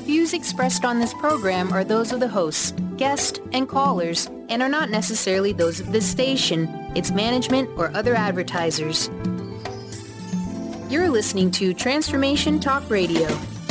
Views expressed on this program are those of the hosts, guests, and callers, and are not necessarily those of this station, its management, or other advertisers. You're listening to Transformation Talk Radio.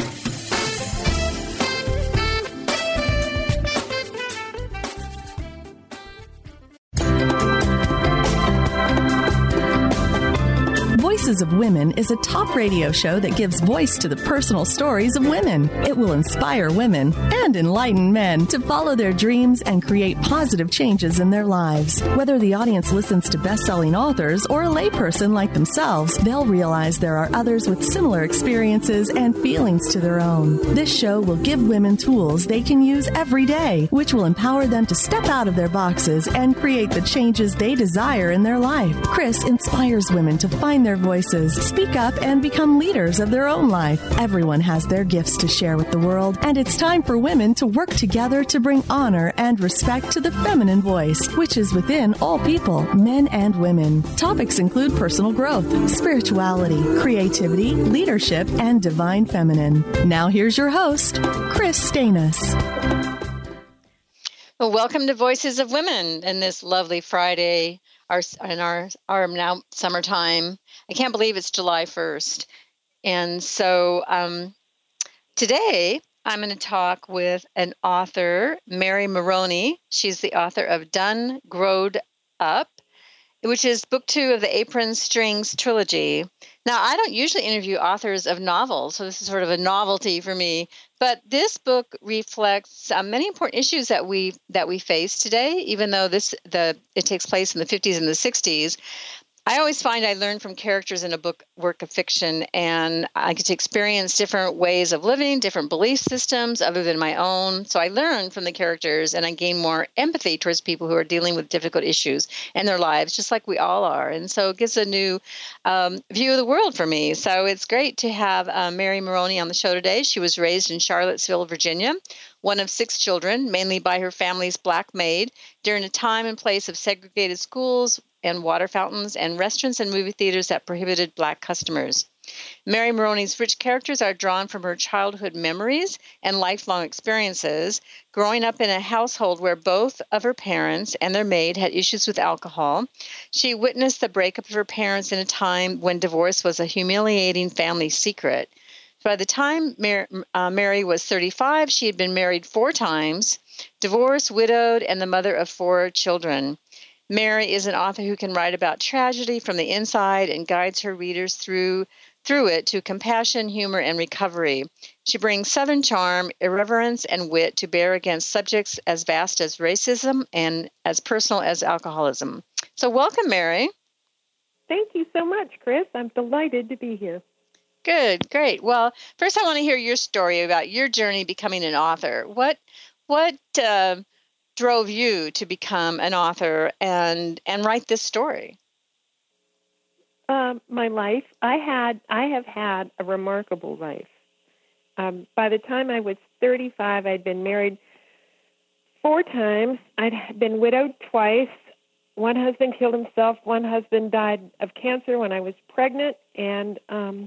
Voices of Women is a talk radio show that gives voice to the personal stories of women. It will inspire women and enlighten men to follow their dreams and create positive changes in their lives. Whether the audience listens to best-selling authors or a layperson like themselves, they'll realize there are others with similar experiences and feelings to their own. This show will give women tools they can use every day, which will empower them to step out of their boxes and create the changes they desire in their life. Chris inspires women to find their voices, speak up, and become leaders of their own life. Everyone has their gifts to share with the world, and it's time for women to work together to bring honor and respect to the feminine voice, which is within all people, men and women. Topics include personal growth, spirituality, creativity, leadership, and divine feminine. Now here's your host, Chris Stanis. Well, welcome to Voices of Women in this lovely Friday, our now summertime. I can't believe it's July 1st. And so today I'm going to talk with an author, Mary Moroney. She's the author of Done Growed Up, which is book 2 of the Apron Strings trilogy. Now, I don't usually interview authors of novels, so this is sort of a novelty for me. But this book reflects many important issues that we face today, even though it takes place in the 50s and the 60s. I always find I learn from characters in a work of fiction, and I get to experience different ways of living, different belief systems other than my own. So I learn from the characters, and I gain more empathy towards people who are dealing with difficult issues in their lives, just like we all are. And so it gives a new view of the world for me. So it's great to have Mary Moroney on the show today. She was raised in Charlottesville, Virginia, one of 6 children, mainly by her family's black maid, during a time and place of segregated schools and water fountains and restaurants and movie theaters that prohibited black customers. Mary Moroney's rich characters are drawn from her childhood memories and lifelong experiences, growing up in a household where both of her parents and their maid had issues with alcohol. She witnessed the breakup of her parents in a time when divorce was a humiliating family secret. By the time Mary was 35, she had been married 4 times, divorced, widowed, and the mother of 4 children. Mary is an author who can write about tragedy from the inside and guides her readers through it to compassion, humor, and recovery. She brings Southern charm, irreverence, and wit to bear against subjects as vast as racism and as personal as alcoholism. So welcome, Mary. Thank you so much, Chris. I'm delighted to be here. Good, great. Well, first I want to hear your story about your journey becoming an author. What drove you to become an author and write this story? My life. I have had a remarkable life. By the time I was 35, I'd been married 4 times. I'd been widowed twice. One husband killed himself. One husband died of cancer when I was pregnant, and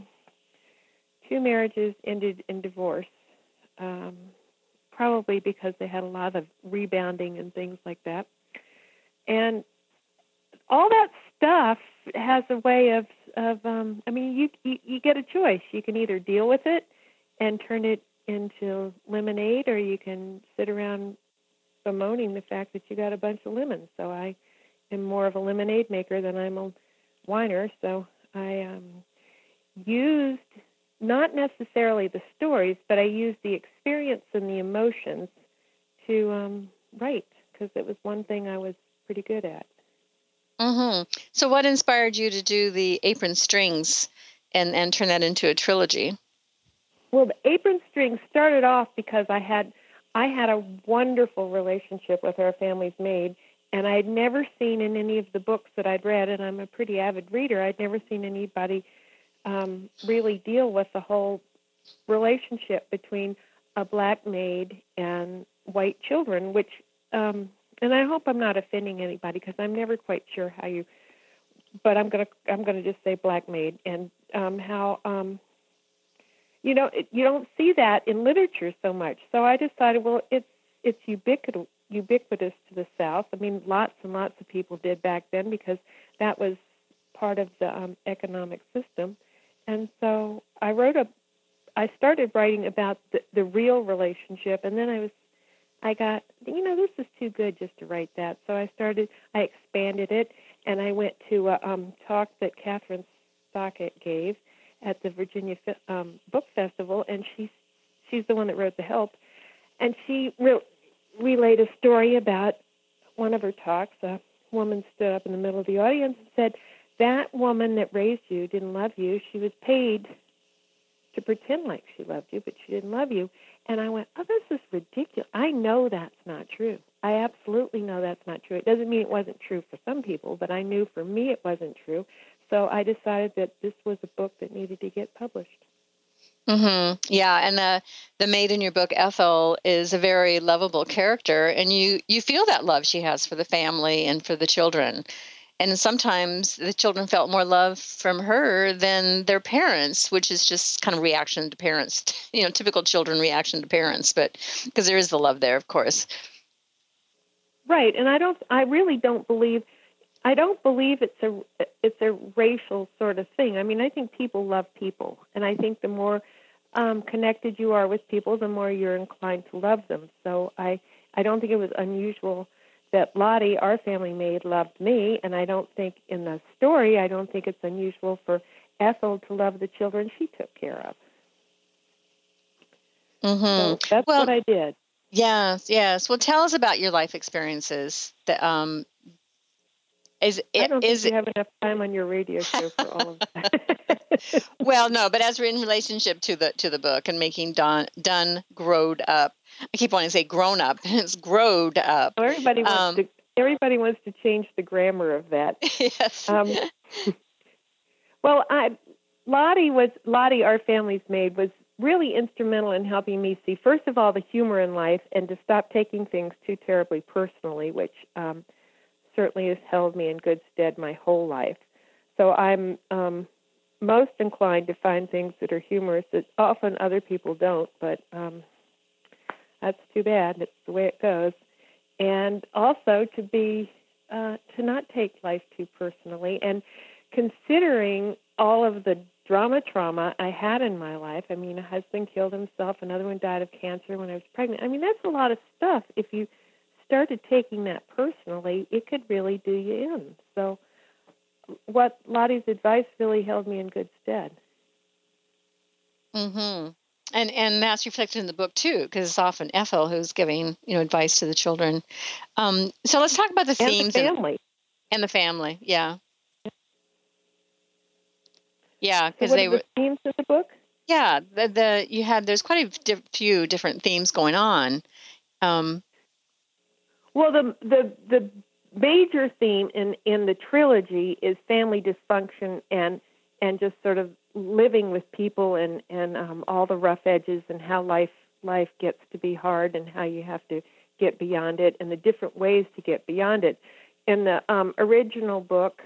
2 marriages ended in divorce. Probably because they had a lot of rebounding and things like that. And all that stuff has a way of you get a choice. You can either deal with it and turn it into lemonade, or you can sit around bemoaning the fact that you got a bunch of lemons. So I am more of a lemonade maker than I'm a whiner. So I used not necessarily the stories, but I used the experience and the emotions to write, because it was one thing I was pretty good at. Mm-hmm. So what inspired you to do the Apron Strings and turn that into a trilogy? Well, the Apron Strings started off because I had a wonderful relationship with our family's maid, and I had never seen in any of the books that I'd read, and I'm a pretty avid reader, I'd never seen anybody really deal with the whole relationship between a black maid and white children, which, and I hope I'm not offending anybody because I'm never quite sure how you, but I'm gonna just say black maid, and how you don't see that in literature so much. So I decided, well, it's ubiquitous to the South. I mean, lots and lots of people did back then because that was part of the economic system. And so I started writing about the real relationship, and then I got, this is too good just to write that. So I expanded it, and I went to a talk that Catherine Stockett gave at the Virginia Book Festival, and she's the one that wrote The Help, and she relayed a story about one of her talks. A woman stood up in the middle of the audience and said, that woman that raised you didn't love you. She was paid to pretend like she loved you, but she didn't love you. And I went, oh, this is ridiculous. I know that's not true. I absolutely know that's not true. It doesn't mean it wasn't true for some people, but I knew for me it wasn't true. So I decided that this was a book that needed to get published. Mm-hmm. Yeah, and the maid in your book, Ethel, is a very lovable character, and you feel that love she has for the family and for the children. And sometimes the children felt more love from her than their parents, which is just kind of reaction to parents, typical children reaction to parents, but because there is the love there, of course. Right, and I really don't believe it's a racial sort of thing. I mean, I think people love people, and I think the more connected you are with people, the more you're inclined to love them. So I don't think it was unusual that Lottie, our family maid, loved me, and I don't think in the story, I don't think it's unusual for Ethel to love the children she took care of. Mm-hmm. So that's what I did. Yes. Well, tell us about your life experiences. I don't think you have enough time on your radio show for all of that. Well, no, but as we're in relationship to the book and making done growed up. I keep wanting to say grown up. It's growed up. Well, everybody wants to change the grammar of that. Yes. Well, Lottie, our family's maid, was really instrumental in helping me see, first of all, the humor in life and to stop taking things too terribly personally, which certainly has held me in good stead my whole life. So I'm most inclined to find things that are humorous that often other people don't, but that's too bad. It's the way it goes. And also to not take life too personally. And considering all of the trauma I had in my life, I mean, a husband killed himself, another one died of cancer when I was pregnant. I mean, that's a lot of stuff. If you started taking that personally, it could really do you in. So what Lottie's advice really held me in good stead. Mm-hmm. And that's reflected in the book too, because it's often Ethel who's giving advice to the children. So let's talk about the themes and the family. And the family. Yeah, because so what are the themes of the book. Yeah, there's quite a few different themes going on. Well, the major theme in the trilogy is family dysfunction and just sort of living with people and all the rough edges and how life gets to be hard and how you have to get beyond it and the different ways to get beyond it. In the original book,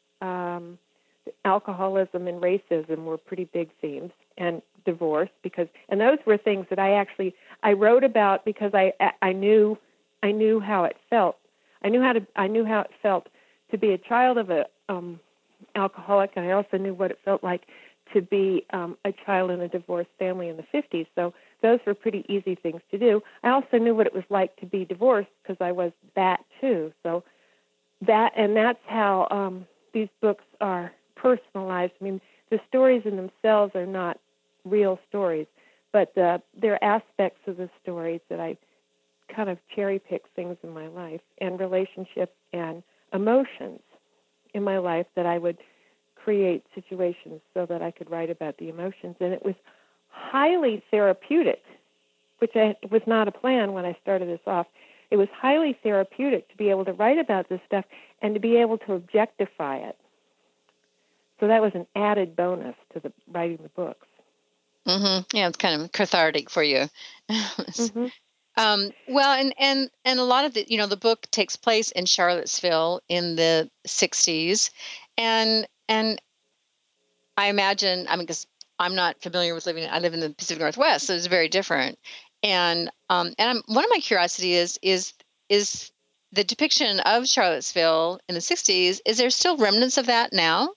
alcoholism and racism were pretty big themes, and divorce, and those were things that I wrote about because I knew how it felt. I knew how it felt to be a child of a alcoholic, and I also knew what it felt like to be a child in a divorced family in the 50s. So those were pretty easy things to do. I also knew what it was like to be divorced because I was that too. So that's how these books are personalized. I mean, the stories in themselves are not real stories, but they're aspects of the stories that I kind of cherry-pick things in my life and relationships and emotions in my life that I would create situations so that I could write about the emotions. And it was highly therapeutic, which was not a plan when I started this off. It was highly therapeutic to be able to write about this stuff and to be able to objectify it. So that was an added bonus to the writing the books. Mm-hmm. Yeah, it's kind of cathartic for you. Mm-hmm. Well, and a lot of the book takes place in Charlottesville in the 60s, and I imagine, because I'm not familiar with I live in the Pacific Northwest, so it's very different. And one of my curiosity is the depiction of Charlottesville in the 60s. Is there still remnants of that now?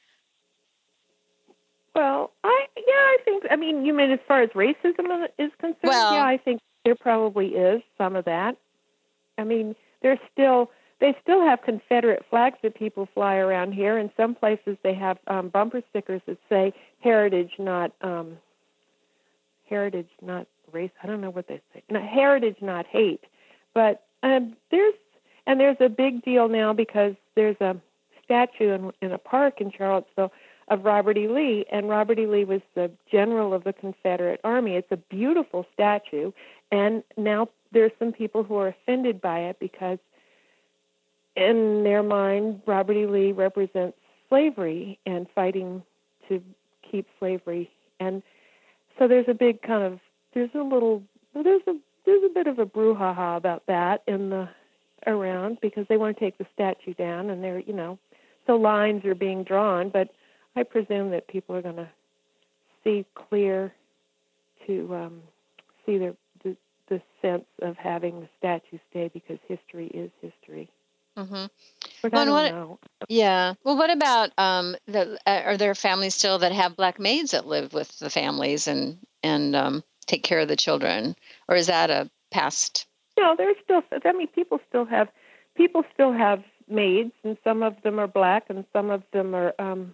Well, I think, I mean, you mean as far as racism is concerned? Well, yeah, I think there probably is some of that. I mean, they still have Confederate flags that people fly around here. In some places, they have bumper stickers that say heritage, not race. I don't know what they say. No, heritage, not hate. But there's a big deal now because there's a statue in a park in Charlottesville of Robert E. Lee, and Robert E. Lee was the general of the Confederate Army. It's a beautiful statue, and now there's some people who are offended by it because in their mind, Robert E. Lee represents slavery and fighting to keep slavery. And so there's a big there's a bit of a brouhaha about that around because they want to take the statue down, and they're, so lines are being drawn, but I presume that people are going to see clear to see the sense of having the statue stay because history is history. Mm-hmm. But I don't know. Yeah. Well, what about are there families still that have black maids that live with the families and take care of the children, or is that a past? No, there's still. I mean, people still have maids, and some of them are black, and some of them are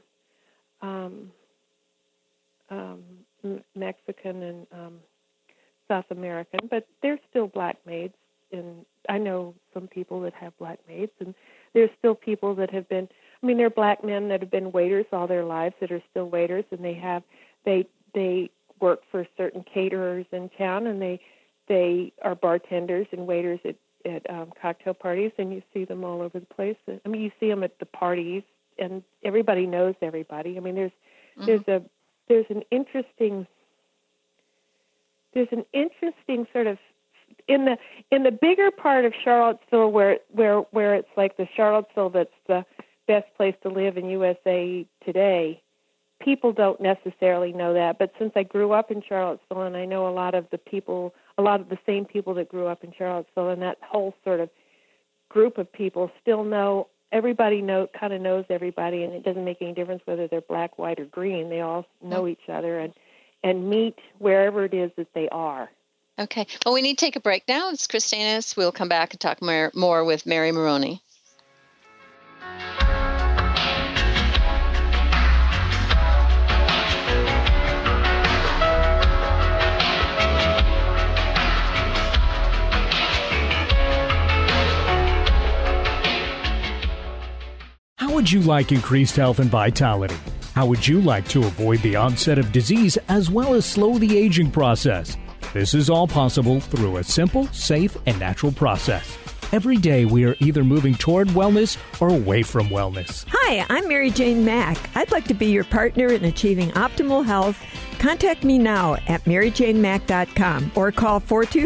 Mexican and South American, but there's still black maids. And I know some people that have black maids, and there's still people that have been. I mean, there are black men that have been waiters all their lives that are still waiters, and they work for certain caterers in town, and they are bartenders and waiters at cocktail parties, and you see them all over the place. I mean, you see them at the parties, and everybody knows everybody. I mean, there's an interesting sort of in the bigger part of Charlottesville where it's like the Charlottesville that's the best place to live in USA today. People don't necessarily know that, but since I grew up in Charlottesville and I know a lot of the same people that grew up in Charlottesville, and that whole sort of group of people still know, everybody kind of knows everybody, and it doesn't make any difference whether they're black, white, or green. They all know each other and meet wherever it is that they are. Okay. Well, we need to take a break now. It's Chris Stanis. We'll come back and talk more with Mary Maroney. How would you like increased health and vitality? How would you like to avoid the onset of disease as well as slow the aging process? This is all possible through a simple, safe, and natural process. Every day we are either moving toward wellness or away from wellness. Hi, I'm Mary Jane Mack. I'd like to be your partner in achieving optimal health. Contact me now at maryjanemack.com or call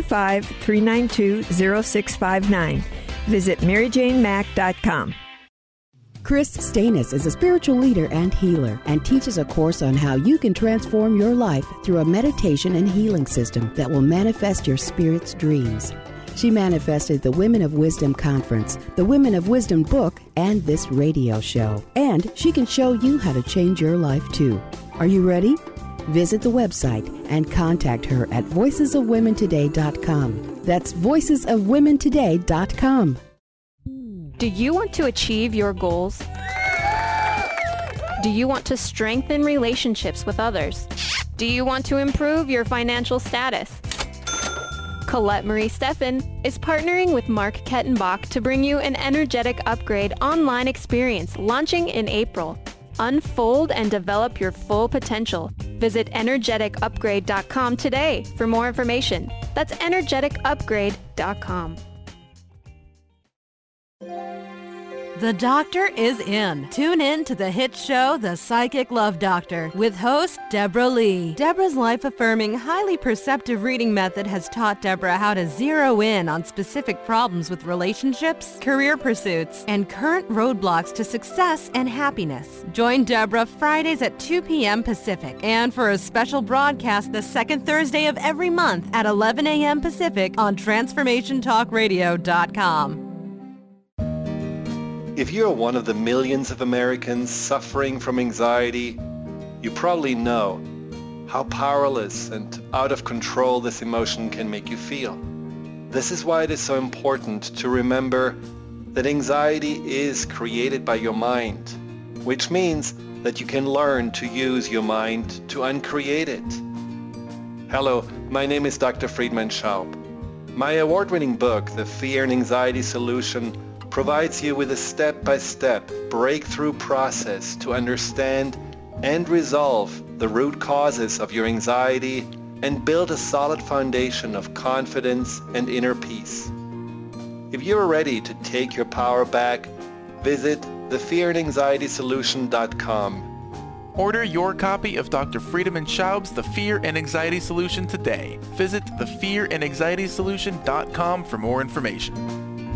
425-392-0659. Visit maryjanemack.com. Chris Stanis is a spiritual leader and healer and teaches a course on how you can transform your life through a meditation and healing system that will manifest your spirit's dreams. She manifested the Women of Wisdom Conference, the Women of Wisdom book, and this radio show. And she can show you how to change your life too. Are you ready? Visit the website and contact her at voicesofwomentoday.com. That's voicesofwomentoday.com. Do you want to achieve your goals? Do you want to strengthen relationships with others? Do you want to improve your financial status? Colette Marie Steffen is partnering with Mark Kettenbach to bring you an Energetic Upgrade online experience launching in April. Unfold and develop your full potential. Visit energeticupgrade.com today for more information. That's energeticupgrade.com. The doctor is in. Tune in to the hit show, The Psychic Love Doctor, with host Deborah Lee. Deborah's life-affirming, highly perceptive reading method has taught Deborah how to zero in on specific problems with relationships, career pursuits, and current roadblocks to success and happiness. Join Deborah Fridays at 2 p.m. Pacific, and for a special broadcast the second Thursday of every month at 11 a.m. Pacific on TransformationTalkRadio.com. If you're one of the millions of Americans suffering from anxiety, you probably know how powerless and out of control this emotion can make you feel. This is why it is so important to remember that anxiety is created by your mind, which means that you can learn to use your mind to uncreate it. Hello, my name is Dr. Friedemann Schaub. My award-winning book, The Fear and Anxiety Solution, provides you with a step-by-step breakthrough process to understand and resolve the root causes of your anxiety and build a solid foundation of confidence and inner peace. If you're ready to take your power back, visit thefearandanxietysolution.com. Order your copy of Dr. Friedemann Schaub's The Fear and Anxiety Solution today. Visit thefearandanxietysolution.com for more information.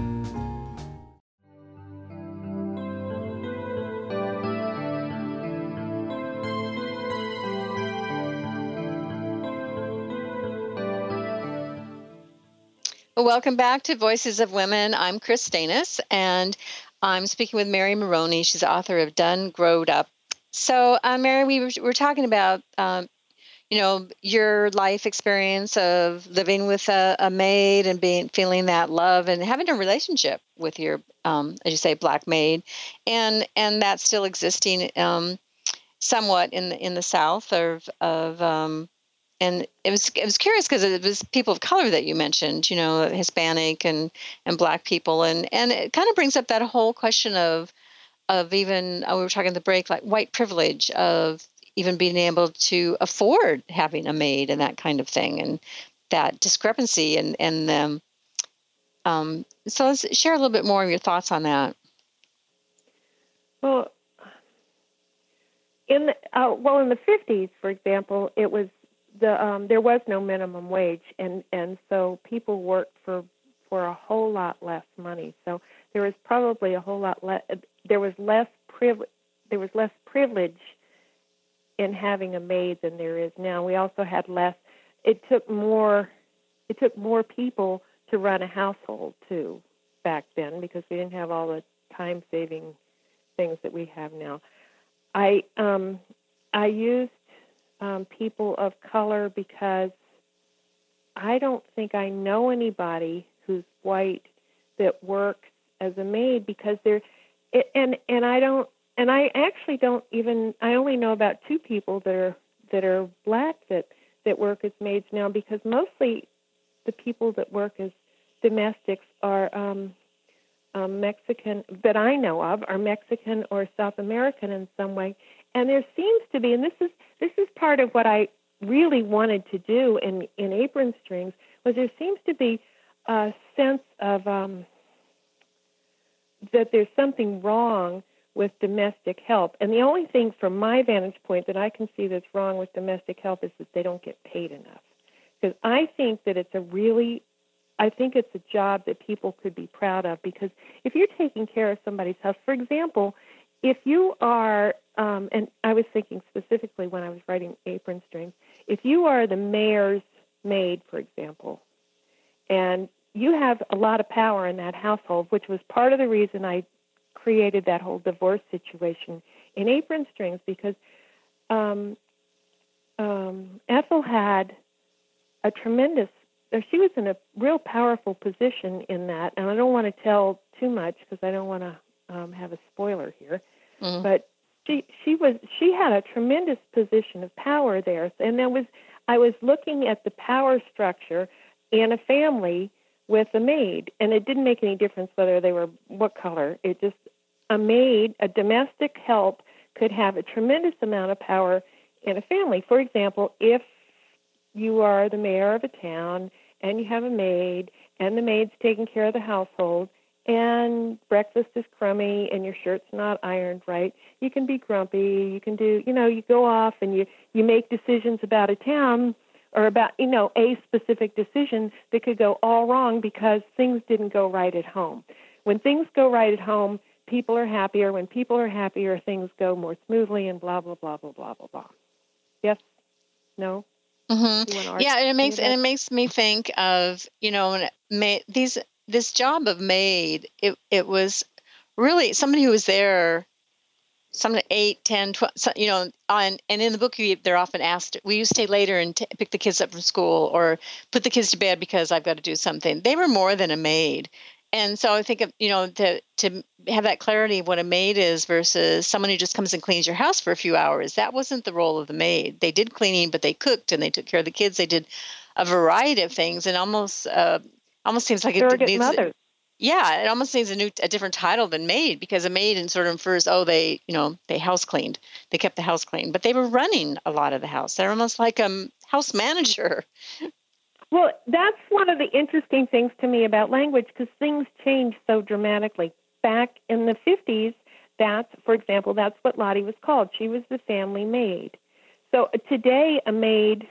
Welcome back to Voices of Women. I'm Chris Stanis, and I'm speaking with Mary Maroney. She's the author of Done Growed Up. So, Mary, we were talking about, your life experience of living with a maid and feeling that love and having a relationship with your, as you say, black maid, and that's still existing somewhat in the South and it was curious because it was people of color that you mentioned, Hispanic and Black people, and it kind of brings up that whole question of even we were talking at the break, like white privilege of even being able to afford having a maid and that kind of thing, and that discrepancy and so let's share a little bit more of your thoughts on that. Well, in the 50s, for example, it was. There was no minimum wage, and so people worked for a whole lot less money. So there was probably a whole lot less. There was less privilege in having a maid than there is now. We also had less. It took more people to run a household too back then, because we didn't have all the time-saving things that we have now. I used people of color because I don't think I know anybody who's white that works as a maid, because I only know about two people that are black that work as maids now, because mostly the people that work as domestics are Mexican, that I know of, are Mexican or South American in some way. And there seems to be, and this is part of what I really wanted to do in Apron Strings, was there seems to be a sense of that there's something wrong with domestic help. And the only thing from my vantage point that I can see that's wrong with domestic help is that they don't get paid enough. Because I think that it's a job that people could be proud of, because if you're taking care of somebody's house, for example, if you are, and I was thinking specifically when I was writing Apron Strings, if you are the mayor's maid, for example, and you have a lot of power in that household, which was part of the reason I created that whole divorce situation in Apron Strings, because Ethel had a tremendous, she was in a real powerful position in that, and I don't want to tell too much because I don't want to have a spoiler here, but she had a tremendous position of power there, and I was looking at the power structure in a family with a maid, and it didn't make any difference whether they were what color. It just, a maid, a domestic help, could have a tremendous amount of power in a family. For example, if you are the mayor of a town and you have a maid, and the maid's taking care of the household, and breakfast is crummy and your shirt's not ironed right, you can be grumpy. You can do, you go off and you make decisions about a town or about, a specific decision that could go all wrong because things didn't go right at home. When things go right at home, people are happier. When people are happier, things go more smoothly and blah, blah, blah, blah, blah, blah, blah. Yes? No? Mm-hmm. Yeah, and it makes me think of, this job of maid, it was really somebody who was there, some 8, 10, 12, and in the book they're often asked, will you stay later and pick the kids up from school or put the kids to bed because I've got to do something. They were more than a maid. And so I think of, to have that clarity of what a maid is versus someone who just comes and cleans your house for a few hours. That wasn't the role of the maid. They did cleaning, but they cooked and they took care of the kids. They did a variety of things, and almost seems like it needs. Mothers. Yeah, it almost needs a different title than maid, because a maid sort of infers, they house cleaned, they kept the house clean, but they were running a lot of the house. They're almost like a house manager. Well, that's one of the interesting things to me about language, because things change so dramatically. Back in the 50s, for example, that's what Lottie was called. She was the family maid. So today, a maid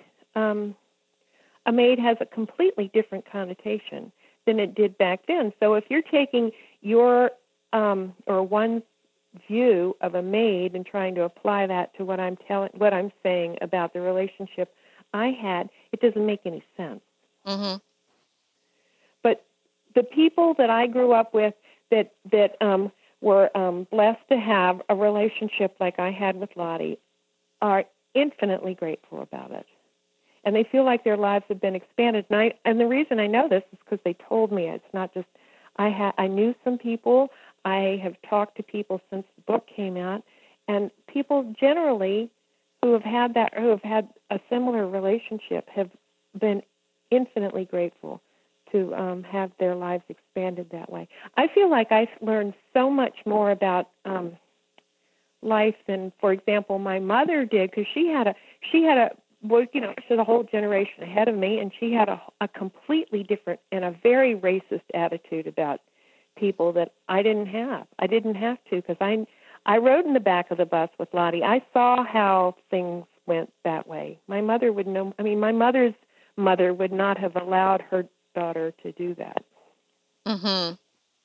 has a completely different connotation than it did back then. So if you're taking your or one's view of a maid and trying to apply that to what I'm saying about the relationship I had, it doesn't make any sense. Mm-hmm. But the people that I grew up with that were blessed to have a relationship like I had with Lottie are infinitely grateful about it. And they feel like their lives have been expanded. And the reason I know this is because they told me. It's not just I knew some people. I have talked to people since the book came out, and people generally who have had a similar relationship have been infinitely grateful to have their lives expanded that way. I feel like I've learned so much more about life than, for example, my mother did, because she had a whole generation ahead of me, and she had a completely different and a very racist attitude about people that I didn't have. I didn't have to, because I rode in the back of the bus with Lottie. I saw how things went that way. My mother would know. I mean, my mother's mother would not have allowed her daughter to do that. Mm-hmm.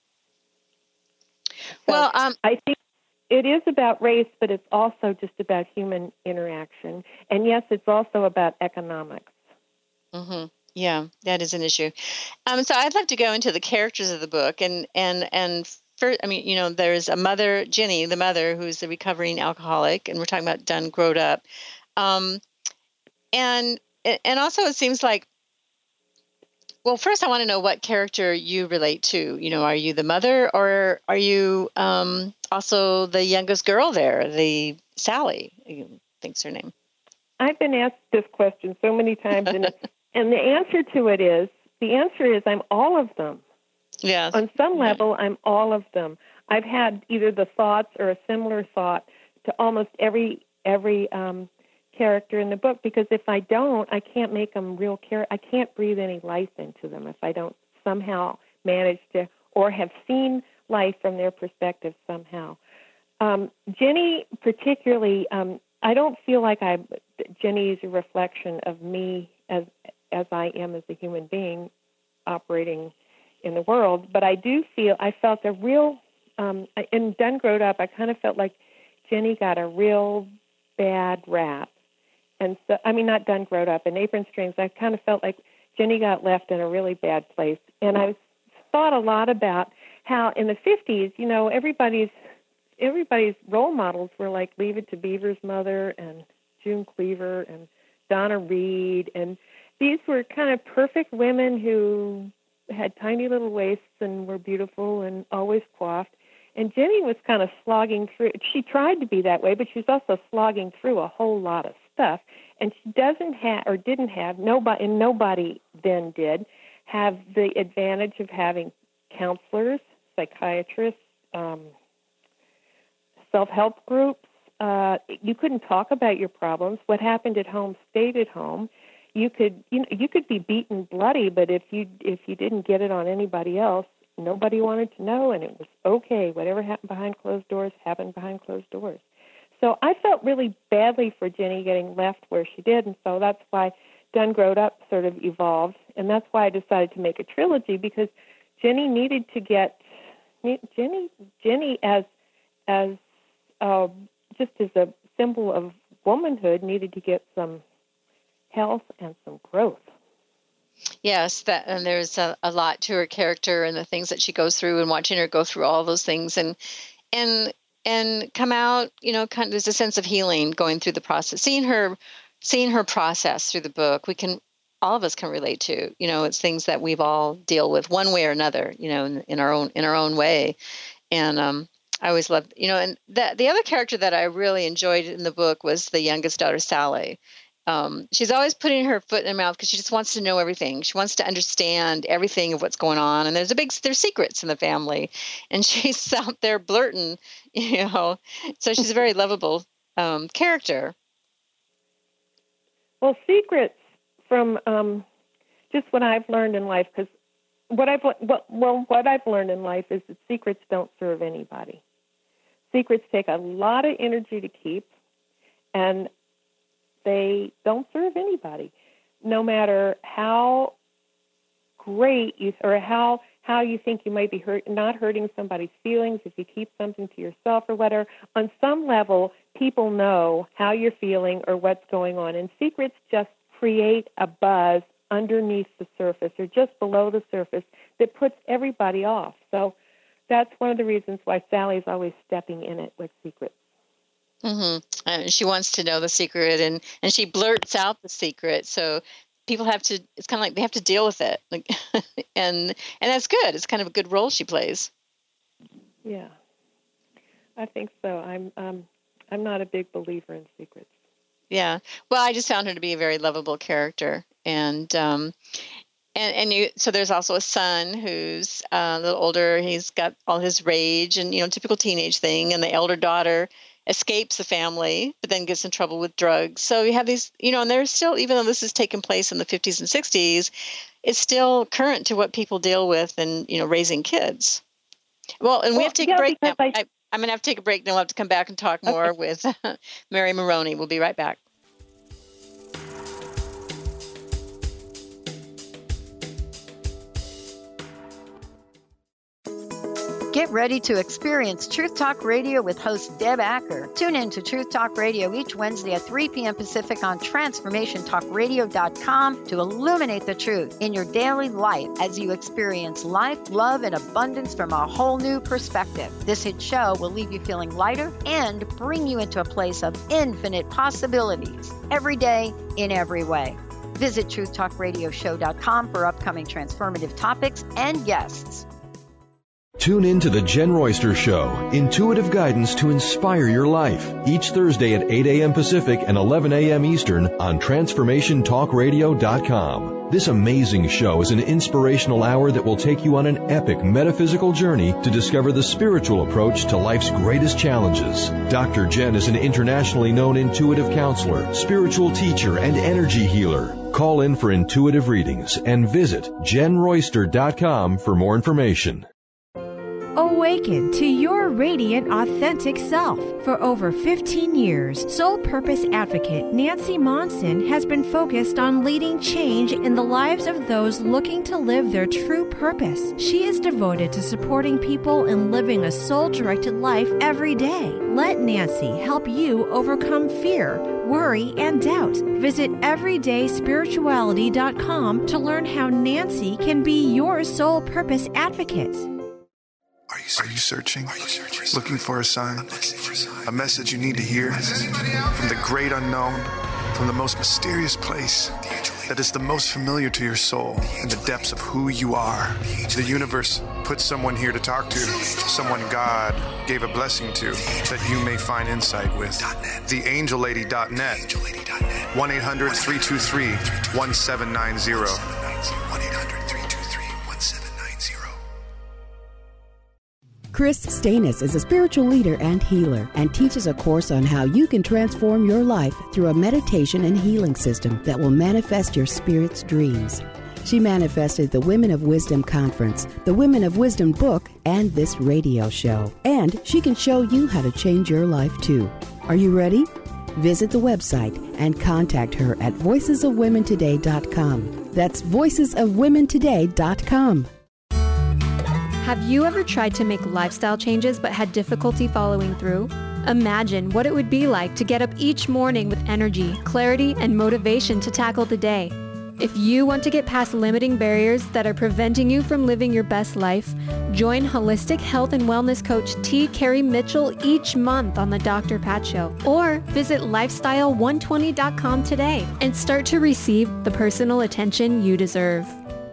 So well, I think it is about race, but it's also just about human interaction. And yes, it's also about economics. Mm-hmm. Yeah, that is an issue. So I'd like to go into the characters of the book, and first, there's a mother, Jenny, the mother, who's the recovering alcoholic, and we're talking about Done Growed Up, and also it seems like. Well, first, I want to know what character you relate to. Are you the mother, or are you also the youngest girl there, the Sally, I think's her name? I've been asked this question so many times, and the answer is I'm all of them. Yes. On some level, I'm all of them. I've had either the thoughts or a similar thought to almost every character in the book, because if I don't, I can't make them real I can't breathe any life into them if I don't somehow manage to, or have seen life from their perspective somehow. Jenny particularly, I don't feel like Jenny is a reflection of me as I am as a human being operating in the world, but I felt a real, in Done Growed Up, I kind of felt like Jenny got a real bad rap. And so, not Done Growed Up, in Apron Strings, I kind of felt like Jenny got left in a really bad place. And I thought a lot about how in the 50s, everybody's role models were like Leave It to Beaver's mother and June Cleaver and Donna Reed. And these were kind of perfect women who had tiny little waists and were beautiful and always coiffed. And Jenny was kind of slogging through. She tried to be that way, but she was also slogging through a whole lot of stuff. And she doesn't have, or didn't have, nobody then did, have the advantage of having counselors, psychiatrists, self-help groups. You couldn't talk about your problems. What happened at home stayed at home. You could be beaten bloody, but if you didn't get it on anybody else, nobody wanted to know, and it was okay. Whatever happened behind closed doors happened behind closed doors. So I felt really badly for Jenny getting left where she did, and so that's why Done Growed Up sort of evolved, and that's why I decided to make a trilogy, because Jenny needed to get Jenny as just as a symbol of womanhood needed to get some health and some growth. Yes, and there's a lot to her character and the things that she goes through, and watching her go through all those things and come out, kind of, there's a sense of healing going through the process. Seeing her process through the book, all of us can relate to. It's things that we've all deal with one way or another, in our own way. And I always loved, and the other character that I really enjoyed in the book was the youngest daughter, Sally. She's always putting her foot in her mouth because she just wants to know everything. She wants to understand everything of what's going on. And there's secrets in the family, and she's out there blurting, so she's a very lovable character. Well, secrets from just what I've learned in life, because what I've learned in life is that secrets don't serve anybody. Secrets take a lot of energy to keep, and they don't serve anybody, no matter how great or how you think you might be not hurting somebody's feelings if you keep something to yourself or whatever. On some level, people know how you're feeling or what's going on, and secrets just create a buzz underneath the surface or just below the surface that puts everybody off. So that's one of the reasons why Sally's always stepping in it with secrets. Mm-hmm. She wants to know the secret, and she blurts out the secret. So people have to. It's kind of like they have to deal with it, and that's good. It's kind of a good role she plays. Yeah, I think so. I'm not a big believer in secrets. Yeah. Well, I just found her to be a very lovable character, and so there's also a son who's a little older. He's got all his rage and typical teenage thing, and the elder daughter escapes the family, but then gets in trouble with drugs. So you have these, and there's still, even though this is taking place in the 50s and 60s, it's still current to what people deal with in, raising kids. Well, and we have to take a break now. I'm going to have to take a break, and we'll have to come back and talk more with Mary Maroney. We'll be right back. Get ready to experience Truth Talk Radio with host Deb Acker. Tune in to Truth Talk Radio each Wednesday at 3 p.m. Pacific on TransformationTalkRadio.com to illuminate the truth in your daily life as you experience life, love, and abundance from a whole new perspective. This hit show will leave you feeling lighter and bring you into a place of infinite possibilities every day in every way. Visit TruthTalkRadioshow.com for upcoming transformative topics and guests. Tune in to The Jen Royster Show, intuitive guidance to inspire your life, each Thursday at 8 a.m. Pacific and 11 a.m. Eastern on TransformationTalkRadio.com. This amazing show is an inspirational hour that will take you on an epic metaphysical journey to discover the spiritual approach to life's greatest challenges. Dr. Jen is an internationally known intuitive counselor, spiritual teacher, and energy healer. Call in for intuitive readings and visit JenRoyster.com for more information. Awaken to your radiant, authentic self. For over 15 years, Soul Purpose Advocate Nancy Monson has been focused on leading change in the lives of those looking to live their true purpose. She is devoted to supporting people in living a soul-directed life every day. Let Nancy help you overcome fear, worry, and doubt. Visit everydayspirituality.com to learn how Nancy can be your Soul Purpose Advocate. Are you searching? Looking for a sign? A message you need to hear? From the great unknown, from the most mysterious place that is the most familiar to your soul in the depths of who you are. The universe put someone here to talk to, someone God gave a blessing to, that you may find insight with. TheAngelLady.net. 1-800-323-1790. Chris Stanis is a spiritual leader and healer and teaches a course on how you can transform your life through a meditation and healing system that will manifest your spirit's dreams. She manifested the Women of Wisdom Conference, the Women of Wisdom book, and this radio show. And she can show you how to change your life too. Are you ready? Visit the website and contact her at voicesofwomentoday.com. That's voicesofwomentoday.com. Have you ever tried to make lifestyle changes but had difficulty following through? Imagine what it would be like to get up each morning with energy, clarity, and motivation to tackle the day. If you want to get past limiting barriers that are preventing you from living your best life, join holistic health and wellness coach T. Carey Mitchell each month on the Dr. Pat Show. Or visit lifestyle120.com today and start to receive the personal attention you deserve.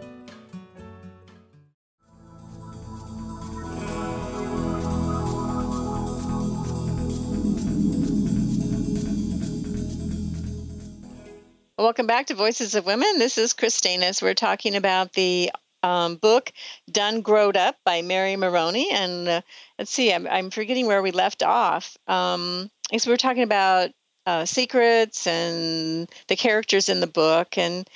Welcome back to Voices of Women. This is Chris Stanis. We're talking about the book Done Growed Up by Mary Maroney. And let's see, I'm forgetting where we left off. So we were talking about secrets and the characters in the book. And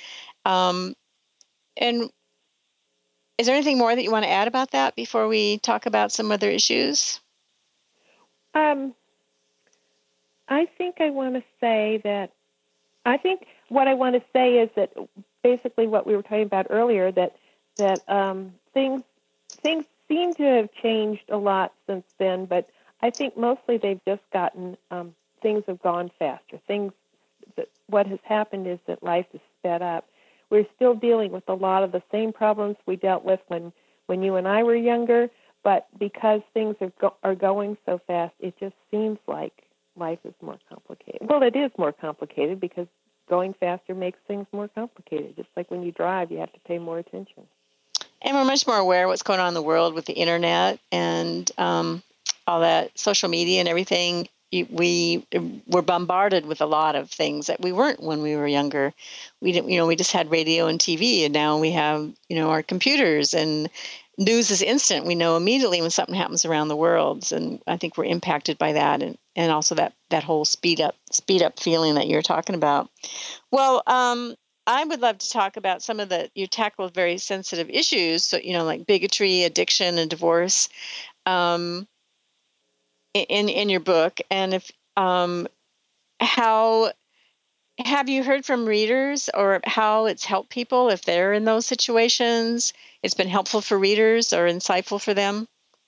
is there anything more that you want to add about that before we talk about some other issues? I think I want to say that what I want to say is that basically what we were talking about earlier, that things seem to have changed a lot since then, but I think mostly they've just gotten things have gone faster. What has happened is that life is sped up. We're still dealing with a lot of the same problems we dealt with when you and I were younger, but because things are going so fast, it just seems like life is more complicated. Well, it is more complicated because going faster makes things more complicated. Just like when you drive, you have to pay more attention. And we're much more aware of what's going on in the world with the internet and all that social media and everything. We were bombarded with a lot of things that we weren't when we were younger. We didn't, we just had radio and TV, and now we have, our computers, and news is instant. We know immediately when something happens around the world, and I think we're impacted by that, and also that whole speed up feeling that you're talking about. Well, I would love to talk about some of you tackle very sensitive issues, so like bigotry, addiction, and divorce, in your book. And if how have you heard from readers or how it's helped people if they're in those situations? It's been helpful for readers or insightful for them?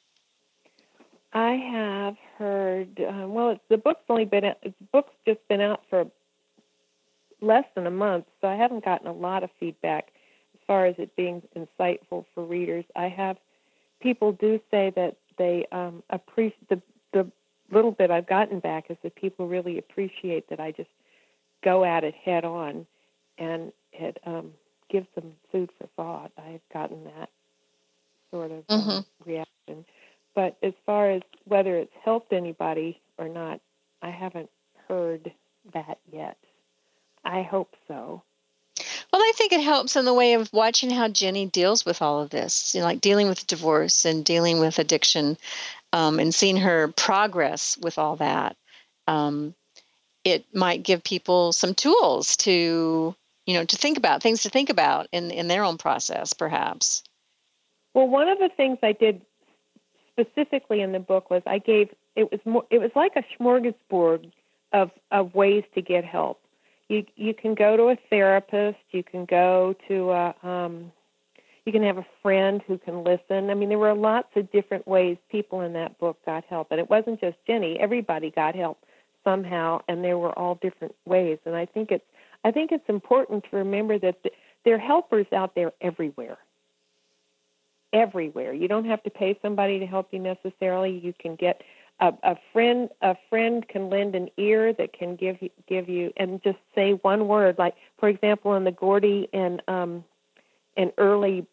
I have heard. The book's just been out for less than a month, so I haven't gotten a lot of feedback as far as it being insightful for readers. I have people do say that they appreciate the little bit I've gotten back is that people really appreciate that I just go at it head on, and it gives them food for thought. I've gotten that sort of reaction. But as far as whether it's helped anybody or not, I haven't heard that yet. I hope so. Well, I think it helps in the way of watching how Jenny deals with all of this, like dealing with divorce and dealing with addiction, and seeing her progress with all that. It might give people some tools to think about, things to think about in their own process, perhaps. Well, one of the things I did specifically in the book was it was like a smorgasbord of ways to get help. You can go to a therapist. You can go to you can have a friend who can listen. I mean, there were lots of different ways people in that book got help, and it wasn't just Jenny. Everybody got help somehow, and there were all different ways. And I think it's important to remember that there are helpers out there everywhere. Everywhere. You don't have to pay somebody to help you necessarily. You can get a friend can lend an ear that can give you and just say one word. Like, for example, in the Gordy and Early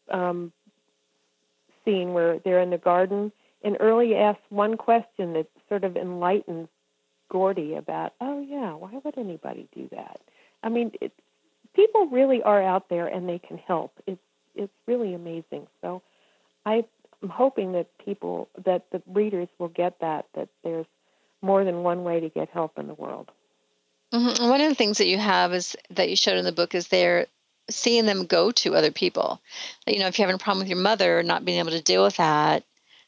scene where they're in the garden, and Early asks one question that sort of enlightens Gordy about, oh yeah, why would anybody do that? I mean, people really are out there and they can help. It's really amazing. So I'm hoping that the readers will get that there's more than one way to get help in the world. Mm-hmm. One of the things that you have is that you showed in the book is there seeing them go to other people. You know, if you're having a problem with your mother, not being able to deal with that,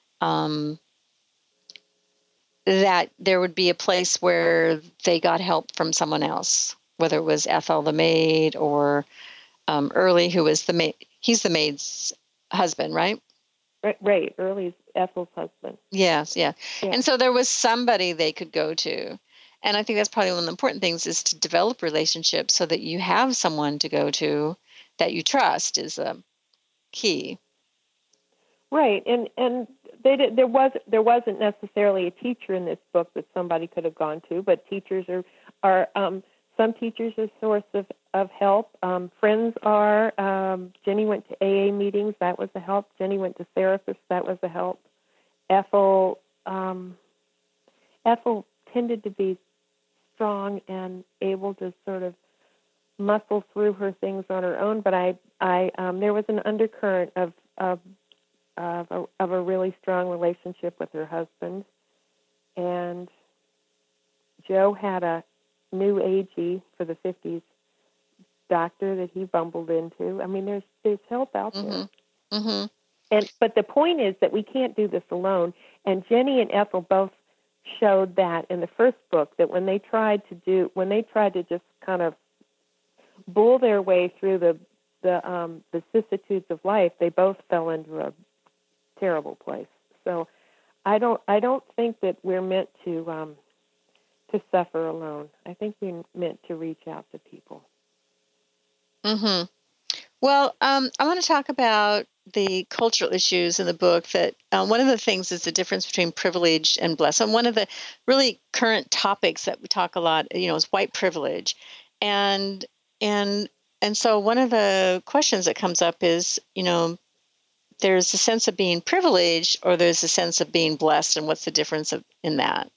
that there would be a place where they got help from someone else, whether it was Ethel the maid or Early, who was the maid. He's the maid's husband, right? Right. Early's Ethel's husband. Yes, yeah. And so there was somebody they could go to. And I think that's probably one of the important things, is to develop relationships so that you have someone to go to that you trust is key. Right. And there wasn't necessarily a teacher in this book that somebody could have gone to, but teachers are some teachers are a source of help. Friends are. Jenny went to AA meetings. That was a help. Jenny went to therapists. That was a help. Ethel tended to be strong and able to sort of muscle through her things on her own. But there was an undercurrent of a really strong relationship with her husband, and Joe had a new agey for the 50s doctor that he bumbled into. I mean, there's help out there. Mm-hmm. But the point is that we can't do this alone. And Jenny and Ethel both showed that in the first book, that when they tried to just kind of bull their way through the vicissitudes of life, they both fell into a terrible place. So I don't think that we're meant to suffer alone. I think we're meant to reach out to people. Mm-hmm. Well, I want to talk about the cultural issues in the book. That one of the things is the difference between privileged and blessed. And one of the really current topics that we talk a lot, is white privilege. And so one of the questions that comes up is, there's a sense of being privileged or there's a sense of being blessed, and what's the difference in that?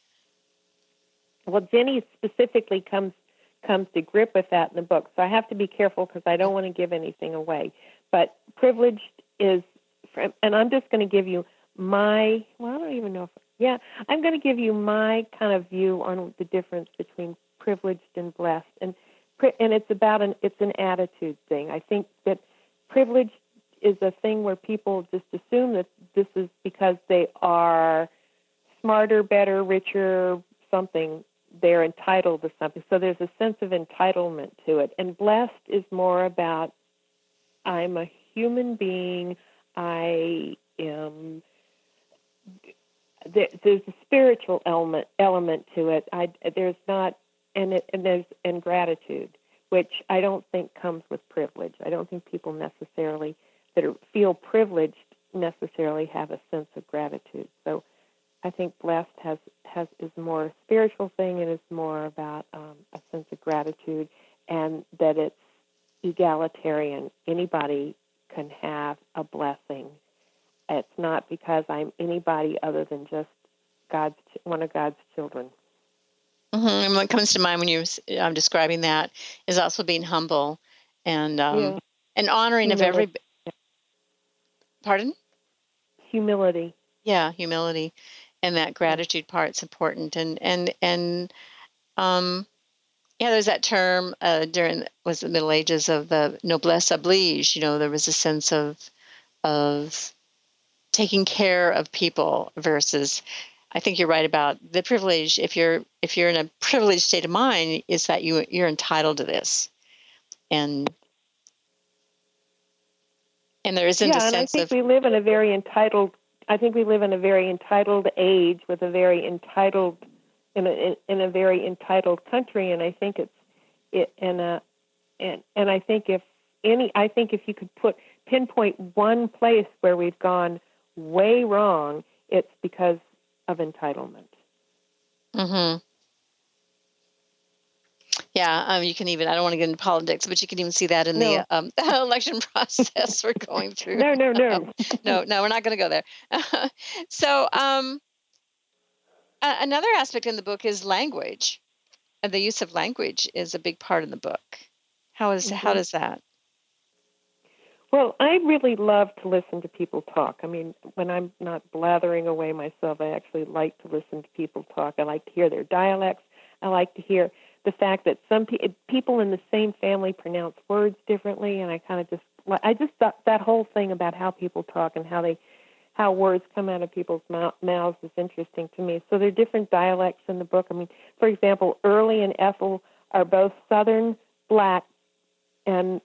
Well, Jenny specifically comes to grip with that in the book, so I have to be careful because I don't want to give anything away. But privileged is, and I'm just going to give you I don't even know I'm going to give you my kind of view on the difference between privileged and blessed, and it's an attitude thing. I think that privilege is a thing where people just assume that this is because they are smarter, better, richer, something. They're entitled to something. So there's a sense of entitlement to it. And blessed is more about, I'm a human being. I am. There's a spiritual element to it. There's not, and gratitude, which I don't think comes with privilege. I don't think people necessarily that feel privileged necessarily have a sense of gratitude. So I think blessed is more a spiritual thing, and is more about a sense of gratitude, and that it's egalitarian. Anybody can have a blessing. It's not because I'm anybody other than just one of God's children. Mm-hmm. And what comes to mind when you're describing that is also being humble and honoring of every. Pardon? Humility. Yeah, humility, and that gratitude part's important. And there's that term during the Middle Ages of the noblesse oblige. There was a sense of taking care of people versus. I think you're right about the privilege. If you're in a privileged state of mind, is that you're entitled to this, and there isn't a sense of. I think we live in a very entitled. I think we live in a very entitled age with a very entitled in a very entitled country, and I think and I think if you could pinpoint one place where we've gone way wrong, it's because of entitlement. Mm-hmm. Yeah, you can even, I don't want to get into politics, but you can even see that in the election process we're going through. No, we're not going to go there. So another aspect in the book is language. And the use of language is a big part of the book. How does that? Well, I really love to listen to people talk. I mean, when I'm not blathering away myself, I actually like to listen to people talk. I like to hear their dialects. I like to hear the fact that some people in the same family pronounce words differently, and I just thought that whole thing about how people talk and how words come out of people's mouths is interesting to me. So there are different dialects in the book. I mean, for example, Early and Ethel are both Southern Black and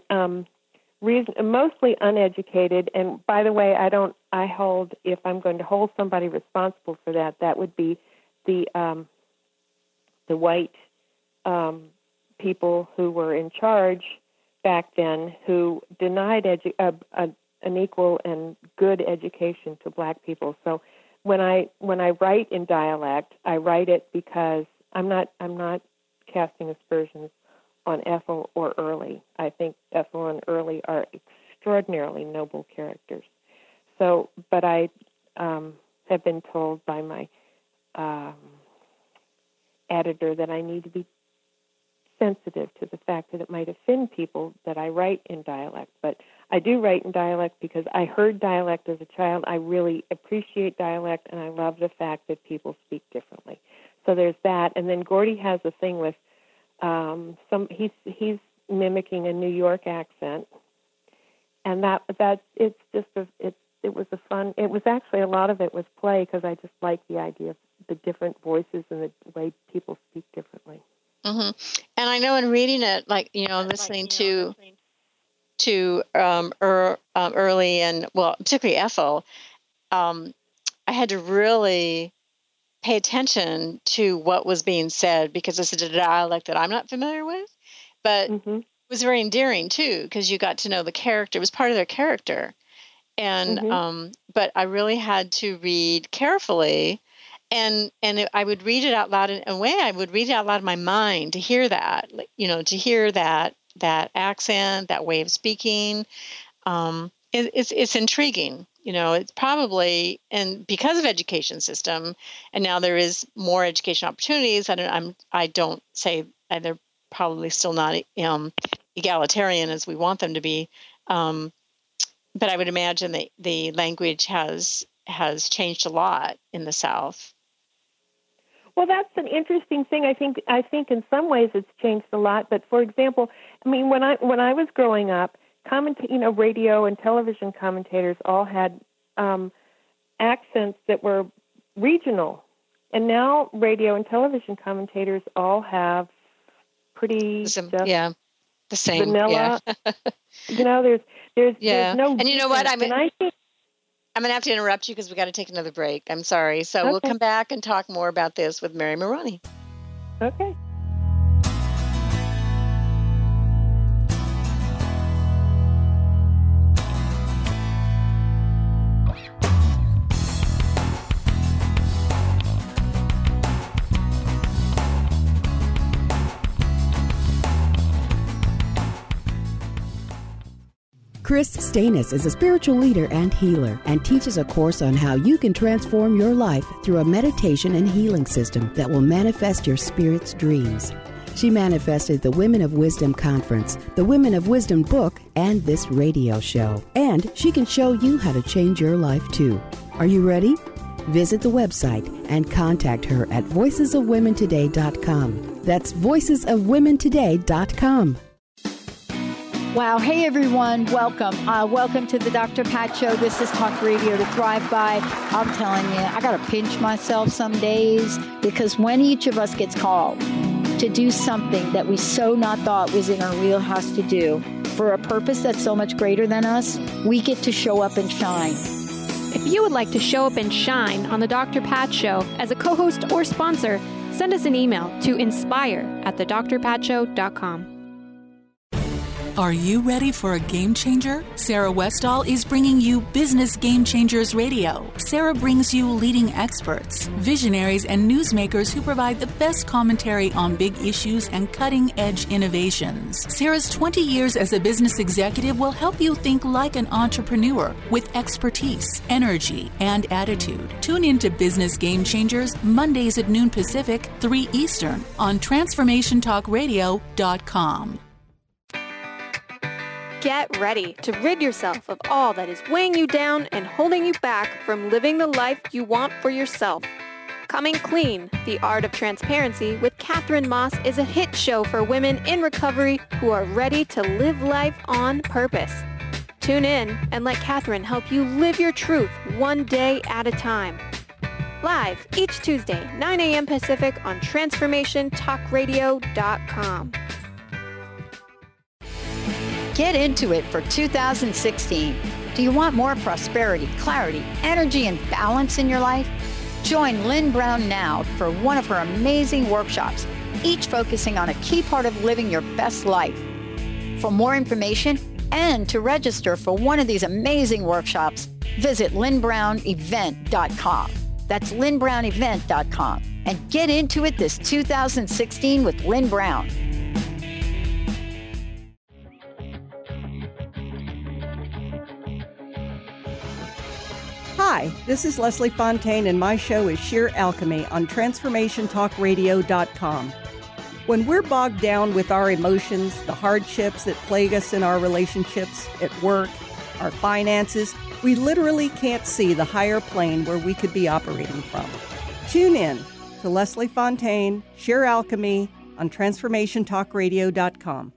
mostly uneducated. And by the way, I hold, if I'm going to hold somebody responsible for that, that would be the white people who were in charge back then, who denied an equal and good education to Black people. So when I write in dialect, I write it because I'm not casting aspersions on Ethel or Early. I think Ethel and Early are extraordinarily noble characters. So, but I have been told by my editor that I need to be sensitive to the fact that it might offend people that I write in dialect. But I do write in dialect because I heard dialect as a child. I really appreciate dialect, and I love the fact that people speak differently. So there's that. And then Gordy has a thing with he's mimicking a New York accent, and it was a fun. It was actually, a lot of it was play, because I just like the idea of the different voices and the way people speak differently. Mm-hmm. And I know in reading it, listening to Early and, well, particularly Ethel, I had to really pay attention to what was being said, because it's a dialect that I'm not familiar with, but it was very endearing too, because you got to know the character. It was part of their character. And but I really had to read carefully, and I would read it out loud in a way. I would read it out loud in my mind to hear that, to hear that accent, that way of speaking. It's intriguing. It's probably, and because of education system, and now there is more education opportunities. I don't say they're probably still not egalitarian as we want them to be. But I would imagine that the language has changed a lot in the South. Well, that's an interesting thing. I think in some ways it's changed a lot. But for example, I mean, when I was growing up, radio and television commentators all had accents that were regional, and now radio and television commentators all have pretty the same vanilla. Yeah. There's no. And you know what? I'm going to have to interrupt you because we got to take another break. I'm sorry. So We'll come back and talk more about this with Mary Maroney. Okay. Chris Stanis is a spiritual leader and healer, and teaches a course on how you can transform your life through a meditation and healing system that will manifest your spirit's dreams. She manifested the Women of Wisdom Conference, the Women of Wisdom book, and this radio show. And she can show you how to change your life too. Are you ready? Visit the website and contact her at voicesofwomentoday.com. That's voicesofwomentoday.com. Wow. Hey, everyone. Welcome. Welcome to the Dr. Pat Show. This is Talk Radio to Thrive By. I'm telling you, I got to pinch myself some days, because when each of us gets called to do something that we so not thought was in our wheelhouse to do for a purpose that's so much greater than us, we get to show up and shine. If you would like to show up and shine on the Dr. Pat Show as a co-host or sponsor, send us an email to inspire@thedrpatshow.com. Are you ready for a game changer? Sarah Westall is bringing you Business Game Changers Radio. Sarah brings you leading experts, visionaries, and newsmakers who provide the best commentary on big issues and cutting-edge innovations. Sarah's 20 years as a business executive will help you think like an entrepreneur with expertise, energy, and attitude. Tune in to Business Game Changers Mondays at noon Pacific, 3 Eastern on TransformationTalkRadio.com. Get ready to rid yourself of all that is weighing you down and holding you back from living the life you want for yourself. Coming Clean, The Art of Transparency with Catherine Moss is a hit show for women in recovery who are ready to live life on purpose. Tune in and let Catherine help you live your truth one day at a time. Live each Tuesday, 9 a.m. Pacific on TransformationTalkRadio.com. Get into it for 2016. Do you want more prosperity, clarity, energy, and balance in your life? Join Lynn Brown now for one of her amazing workshops, each focusing on a key part of living your best life. For more information and to register for one of these amazing workshops, visit lynnbrownevent.com. That's lynnbrownevent.com. And get into it this 2016 with Lynn Brown. Hi, this is Leslie Fontaine, and my show is Sheer Alchemy on TransformationTalkRadio.com. When we're bogged down with our emotions, the hardships that plague us in our relationships, at work, our finances, we literally can't see the higher plane where we could be operating from. Tune in to Leslie Fontaine, Sheer Alchemy on TransformationTalkRadio.com.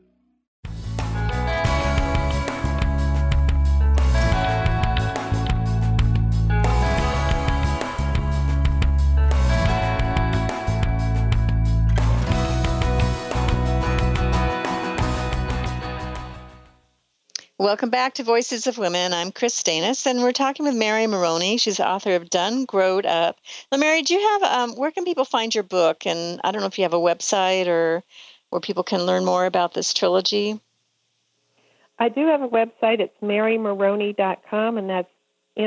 Welcome back to Voices of Women. I'm Chris Stanis, and we're talking with Mary Maroney. She's the author of Done, Growed Up. Now, Mary, do you have, where can people find your book? And I don't know if you have a website or where people can learn more about this trilogy. I do have a website. It's marymaroney.com, and that's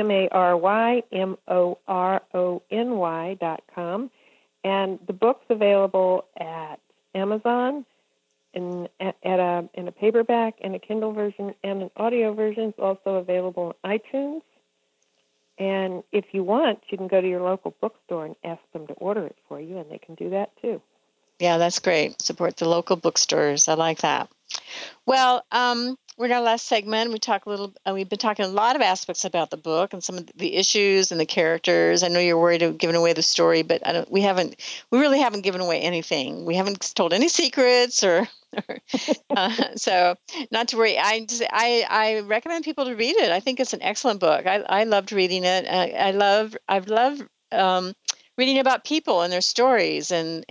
MaryMorony.com. And the book's available at Amazon, in a paperback and a Kindle version, and an audio version is also available on iTunes. And if you want, you can go to your local bookstore and ask them to order it for you, and they can do that too. Yeah, that's great. Support the local bookstores. I like that. Well, we're in our last segment. We've been talking a lot of aspects about the book and some of the issues and the characters. I know you're worried of giving away the story, but we really haven't given away anything. We haven't told any secrets so not to worry. I recommend people to read it. I think it's an excellent book. I loved reading it. I've loved reading about people and their stories and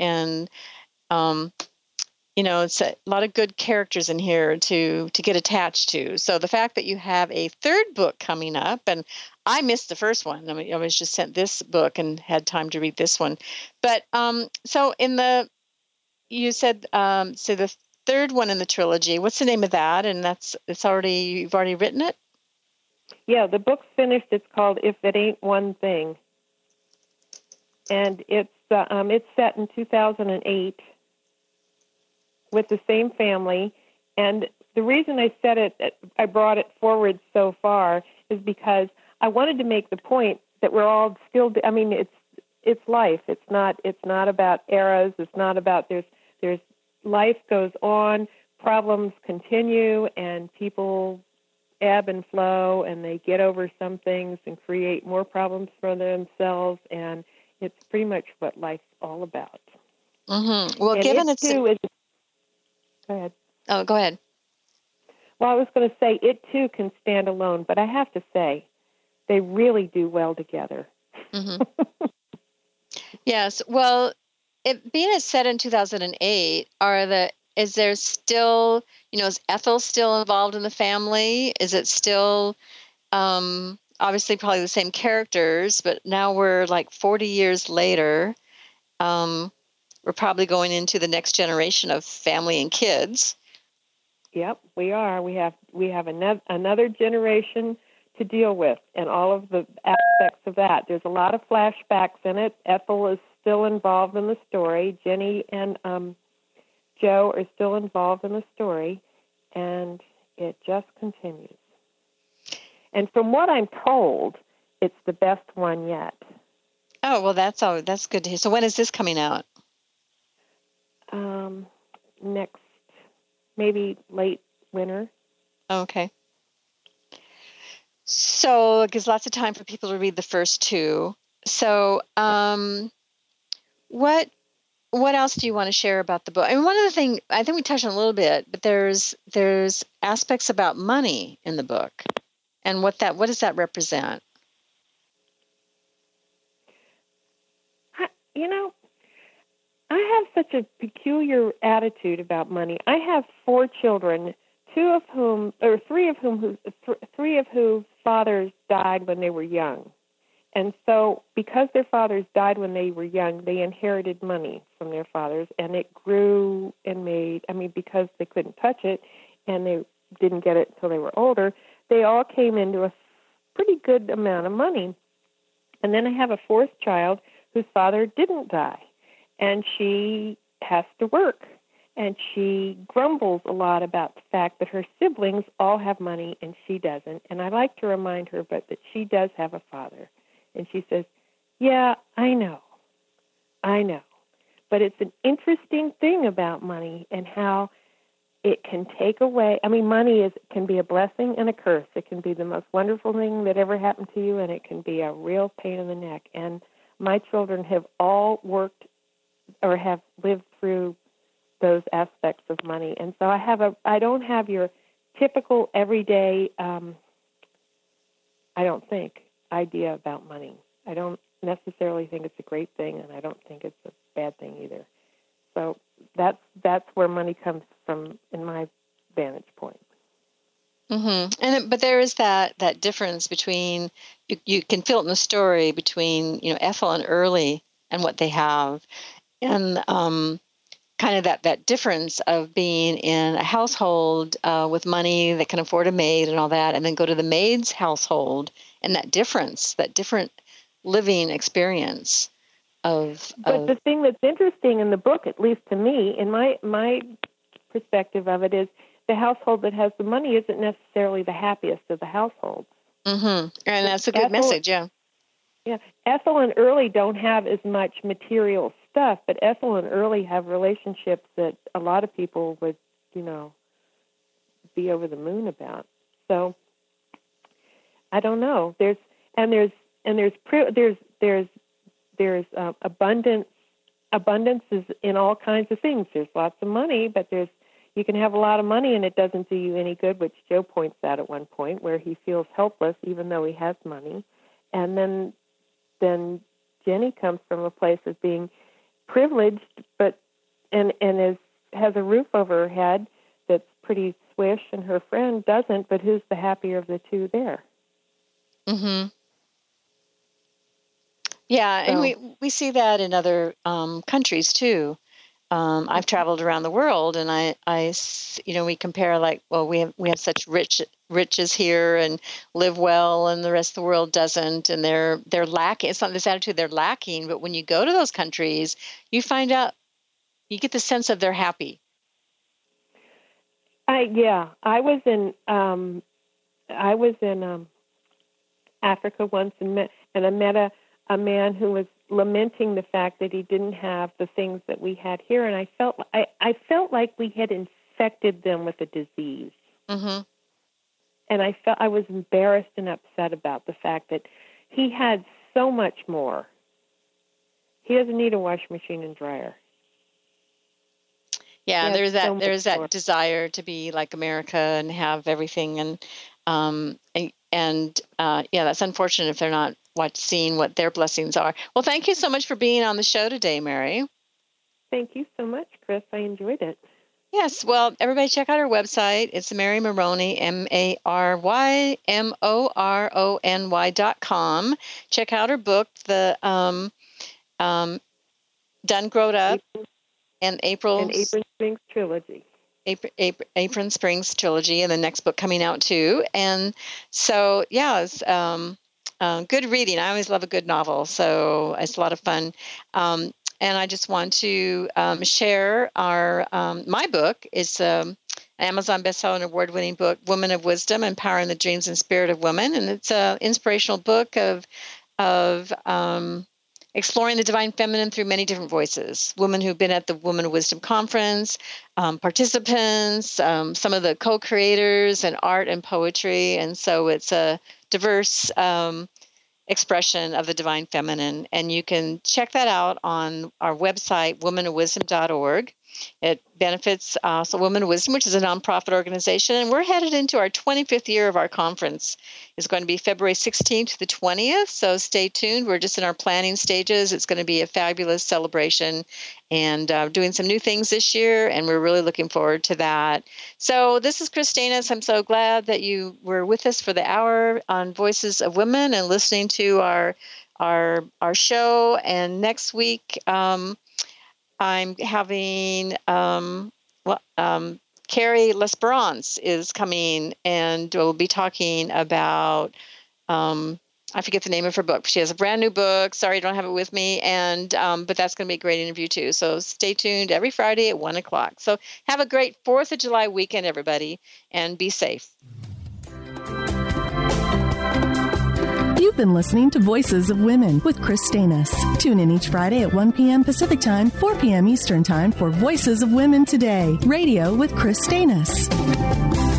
it's a lot of good characters in here to get attached to. So the fact that you have a third book coming up, and I missed the first one. I mean, I was just sent this book and had time to read this one. But so you said the third one in the trilogy. What's the name of that? And you've already written it? Yeah, the book's finished. It's called If It Ain't One Thing, and it's set in 2008. With the same family, and the reason I brought it forward so far is because I wanted to make the point that we're all still. I mean, it's life. It's not about eras. It's not about there's life goes on. Problems continue, and people ebb and flow, and they get over some things and create more problems for themselves. And it's pretty much what life's all about. Mm-hmm. Well, and given it's Go ahead. Oh, go ahead. Well, I was going to say it too can stand alone, but I have to say they really do well together. Mm-hmm. Yes. Well, being set in 2008, is there still, is Ethel still involved in the family? Is it still, obviously probably the same characters, but now we're like 40 years later. We're probably going into the next generation of family and kids. Yep, we are. We have another generation to deal with, and all of the aspects of that. There's a lot of flashbacks in it. Ethel is still involved in the story. Jenny and Joe are still involved in the story, and it just continues. And from what I'm told, it's the best one yet. Oh, well, that's good to hear. So when is this coming out? Next, maybe late winter. Okay. So it gives lots of time for people to read the first two. So, what else do you want to share about the book? I mean, one of the things I think we touched on a little bit, but there's aspects about money in the book, and what does that represent? I have such a peculiar attitude about money. I have 4 children, three of whose fathers died when they were young. And so because their fathers died when they were young, they inherited money from their fathers, and it grew and because they couldn't touch it and they didn't get it until they were older, they all came into a pretty good amount of money. And then I have a 4th child whose father didn't die, and she has to work. And she grumbles a lot about the fact that her siblings all have money and she doesn't. And I like to remind her that she does have a father. And she says, yeah, I know. But it's an interesting thing about money and how it can take away. I mean, money can be a blessing and a curse. It can be the most wonderful thing that ever happened to you, and it can be a real pain in the neck. And my children have all worked or have lived through those aspects of money. And so I don't have your typical everyday, idea about money. I don't necessarily think it's a great thing, and I don't think it's a bad thing either. So that's where money comes from in my vantage point. Mm-hmm. But there is that difference between, you can feel it in the story between, Ethel and Early and what they have, and kind of that difference of being in a household with money that can afford a maid and all that, and then go to the maid's household, and that different living experience of. But the thing that's interesting in the book, at least to me, in my perspective of it, is the household that has the money isn't necessarily the happiest of the households. Mm-hmm. And that's a good message, yeah. Yeah, Ethel and Early don't have as much material stuff, but Ethel and Early have relationships that a lot of people would, be over the moon about. So I don't know. There's abundance. Abundance is in all kinds of things. There's lots of money, but you can have a lot of money and it doesn't do you any good, which Joe points out at one point, where he feels helpless even though he has money. And then Jenny comes from a place of being privileged, but has a roof over her head that's pretty swish, and her friend doesn't. But who's the happier of the two there? Mm-hmm. Yeah, so. And we see that in other countries too. I've traveled around the world, and I we compare we have such riches here and live well, and the rest of the world doesn't, and they're lacking. It's not this attitude they're lacking, but when you go to those countries, you find out, you get the sense of they're happy. I was in Africa once, and I met a man who was lamenting the fact that he didn't have the things that we had here, and I felt like we had infected them with a disease. Mm-hmm. And I was embarrassed and upset about the fact that he had so much more. He doesn't need a washing machine and dryer. Yeah, there's that desire to be like America and have everything, and that's unfortunate if they're not seeing what their blessings are. Well, thank you so much for being on the show today, Mary. Thank you so much, Chris. I enjoyed it. Yes. Well, everybody check out her website. It's Mary Moroney, MaryMorony.com. Check out her book, the Done Growed Up and Apron Springs Trilogy. Apron Springs Trilogy, and the next book coming out too. And so, it's good reading. I always love a good novel, so it's a lot of fun. And I just want to share our my book. It's an Amazon bestseller and award-winning book, Woman of Wisdom: Empowering the Dreams and Spirit of Women, and it's an inspirational book of exploring the divine feminine through many different voices. Women who've been at the Woman of Wisdom conference, participants, some of the co-creators, and art and poetry, and so it's a diverse expression of the divine feminine. And you can check that out on our website, womanofwisdom.org. It benefits Women of Wisdom, which is a nonprofit organization. And we're headed into our 25th year of our conference. It's going to be February 16th to the 20th. So stay tuned. We're just in our planning stages. It's going to be a fabulous celebration and doing some new things this year. And we're really looking forward to that. So this is Chris Stanis. I'm so glad that you were with us for the hour on Voices of Women and listening to our show. And next week, I'm having Carrie L'Esperance is coming, and we'll be talking about, I forget the name of her book. She has a brand new book. Sorry, I don't have it with me. And but that's going to be a great interview too. So stay tuned every Friday at 1:00. So have a great 4th of July weekend, everybody, and be safe. You've been listening to Voices of Women with Chris Stanis. Tune in each Friday at 1 p.m. Pacific Time, 4 p.m. Eastern Time for Voices of Women Today, radio with Chris Stanis.